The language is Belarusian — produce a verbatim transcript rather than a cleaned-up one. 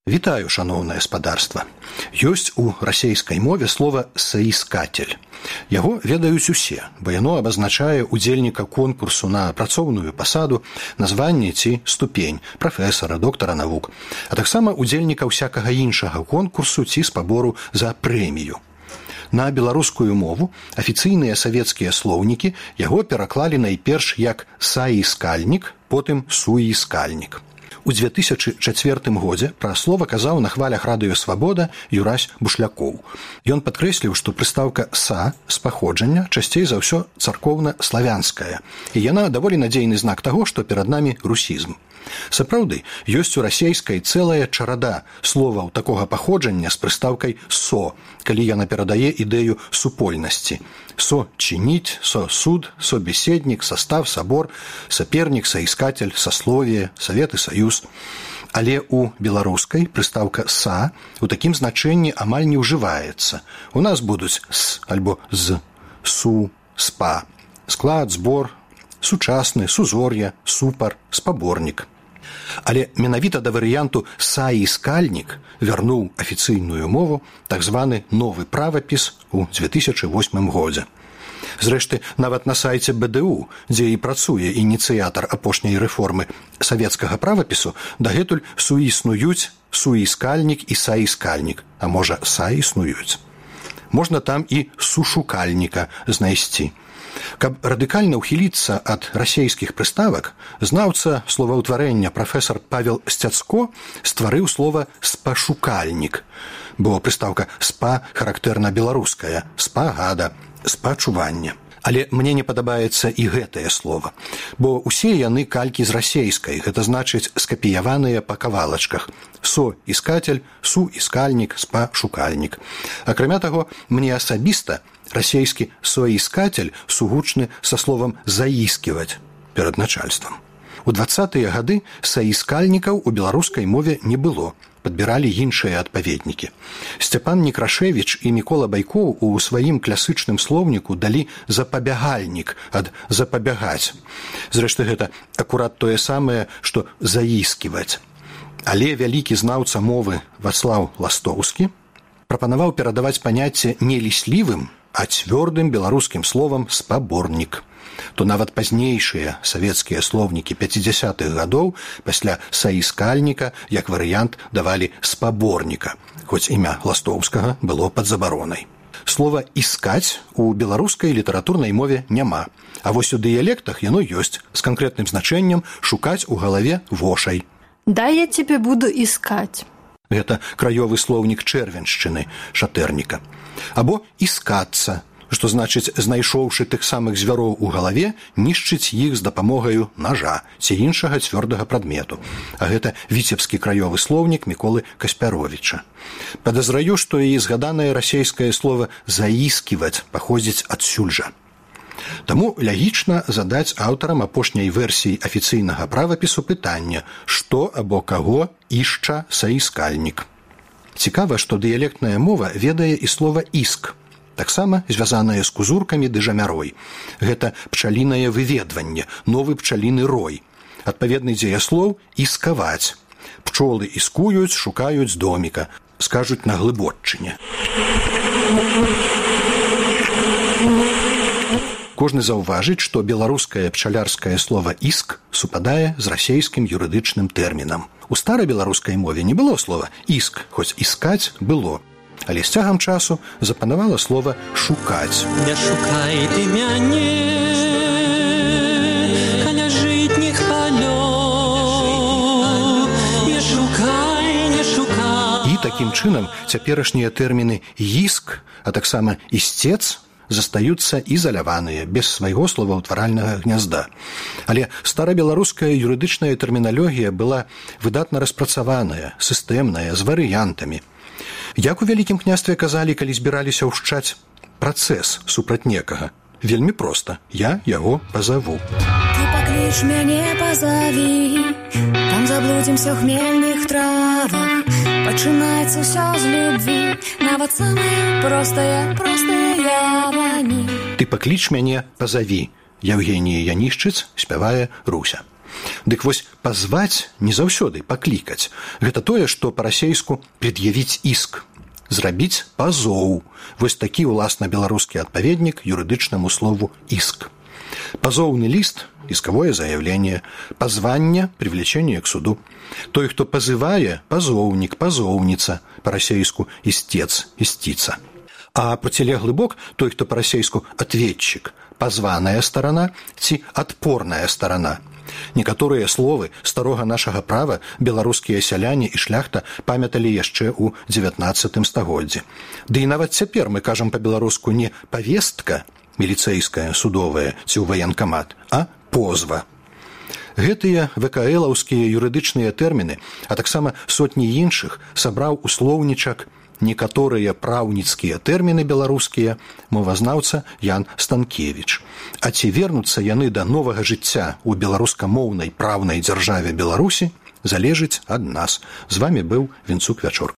Вітаю, шаноўнае спадарства. Ёсць у расейскай мове слова «саіскатель». Яго ведаюць усе, бо яно абазначае удзельніка конкурсу на працоўную пасаду, названне ці ступень, прафесара, доктара навук, а таксама удзельніка ўсякага іншага конкурсу ці спабору за прэмію. На беларускую мову афіцыйныя савецкія слоўнікі яго пераклалі найперш як «саіскальнік», потым «суіскальнік». У дзве тысячы чацвёртым годзе пра слова казаў на хвалях радыё «Свабода» Юрась Бушлякоў. Ён падкрэсліў, што прыстаўка «са» з паходжання часцей за ўсё царкоўна-славянская, і яна даволі надзейны знак таго, што перад намі русізм. Сапраўды, ёсць у расейскай цэлая чарада словаў такога паходжання з прыстаўкай «со», калі яна перадае ідэю супольнасці. Со чинить, со суд, собеседник, состав, собор, соперник, соискатель, сословие, совет и союз. Але у беларускай прыстаўка «са» у такім значэнні амаль не ўжываецца. У нас будуць «с» альбо «з», «су», «спа», склад, збор, сучасны, сузор'я, супар, спаборнік. Але менавіта да варыянту «саіскальнік» вярнуў афіцыйную мову так званы новы правапіс у дзве тысячы восьмым годзе. Зрэшты, нават на сайце бэ дэ у, дзе і працуе ініцыятар апошняй рэформы савецкага правапісу, дагэтуль суіснуюць суіскальнік і саіскальнік, а можа, саіснуюць. Можна там і сушукальніка знайсці. Каб радыкальна ўхіліцца ад расейскіх прыставак, знаўца словаўтварэння прафесар Павел Сцяцко стварыў слова «спашукальнік», бо прыстаўка «спа» характэрна беларуская, «спагада», «спачуванне». Але мне не падабаецца і гэтае слова, бо ўсе яны калькі з расейскай, гэта значыць скапіяваныя па кавалачках. «Со-іскатель», «су-іскальнік», «спа-шукальнік». Акрамя таго, мне асабіста расейскі «соіскатель» сугучны са словам «заісківаць» перад начальствам. У дваццатыя гады саіскальнікаў у беларускай мове не было, падбіралі іншыя адпаведнікі. Сцяпан Некрашевіч і Мікола Байкоў у сваім класычным слоўніку далі запабягальнік ад запабягаць. Зрэшты, гэта акурат тое самае, што заісківаць. Але вялікі знаўца мовы Вацлаў Ластоўскі прапанаваў перадаваць паняцце не ліслівым, а цвёрдым беларускім словам «спаборнік». То нават пазнейшыя савецкія слоўнікі пяцідзясятых гадоў пасля «саіскальніка» як варыянт давалі «спаборніка», хоць імя Ластоўскага было пад забаронай. Слова «іскаць» у беларускай літаратурнай мове няма, а вось у дыялектах яно ёсць з канкрэтным значэннем «шукаць у галаве вошай». «Дай я тебе буду искать». Гэта краёвы слоўнік чэрвеншчыны, шатэрніка. Або «іскацца», што значыць, знайшоўшы тых самых звяроў у галаве, нішчыць іх з дапамогаю нажа ці іншага цвёрдага прадмету. А гэта віцебскі краёвы слоўнік Міколы Каспяровіча. Падазраю, што і згаданае расейскае слова «заісківаць» паходзіць адсюль жа. Таму лягічна задаць аўтарам апошняй версіі афіцыйнага правапісу пытання, што або каго ішча саіскальнік. Цікава, што дыялектная мова ведае і слова «іск», таксама звязанае з кузуркамі ды жамярой. Гэта пчалінае выведванне, новы пчаліны рой. Адпаведны дзеяслоў «іскаваць». Пчолы іскуюць, шукаюць доміка, скажуць на глыботчыне. Кожны заўважыць, што беларускае пчалярскае слова «іск» супадае з расейскім юрыдычным тэрмінам. У старабеларускай мове не было слова «іск», хоць «іскаць» было. Але з цягам часу запанавала слова «шукаць». Не шукай ты мяне каля жытніх палёў, не шукай, не шукай. І такім чынам цяперашнія тэрміны «іск», а таксама «ісцец» застаюцца ізаляваныя, без свайго словаўтваральнага гнязда. Але старабеларуская юрыдычная тэрміналогія была выдатна распрацаваная, сістэмная, з варыянтамі. Як у вялікім княстве казалі, калі збіраліся ўшчаць працэс супраць некага? Вельмі проста. Я яго пазаву. Ты пакліч мяне, пазаві, там заблудзімся ў хмельных травах. Пачынаецца ўсё з любві, нават самае простае, простае явані. Ты пакліч мяне, пазаві. Евгенія Янішчыц спявае Руся. Дык вось пазваць не заўсёды паклікаць. Гэта тое, што па-расейску пред'явіць іск, зрабіць пазоў. Вось такі ўласна беларускі адпаведнік юрыдычнаму слову іск. Пазоўны ліст, исковое заявление, позвание, привлечение к суду. Той, кто позывае, пазоўнік, пазоўніца, па-расейску істец, істіца. А процілеглы бок, той, хто па-расейску ответчик, позваная сторона ці адпорная сторона. Некаторыя словы старога нашага права беларускія сяляне і шляхта памяталі яшчэ ў дзевятнаццатым стагоддзі. Ды і нават цяпер мы кажам па-беларуску не павестка, міліцэйская, судовая ці ў ваенкамат, а позва. Гэтыя вКлаўскія юрыдычныя тэрміны, а таксама сотні іншых сабраў у слоўнічак некаторыя праўніцкія тэрміны беларускія мовазнаўца Ян Станкевіч. А ці вернуцца яны да новага жыцця ў беларускамоўнай праўнай дзяржаве Беларусі, залежыць ад нас. З вамі быў Вінцук Вячор.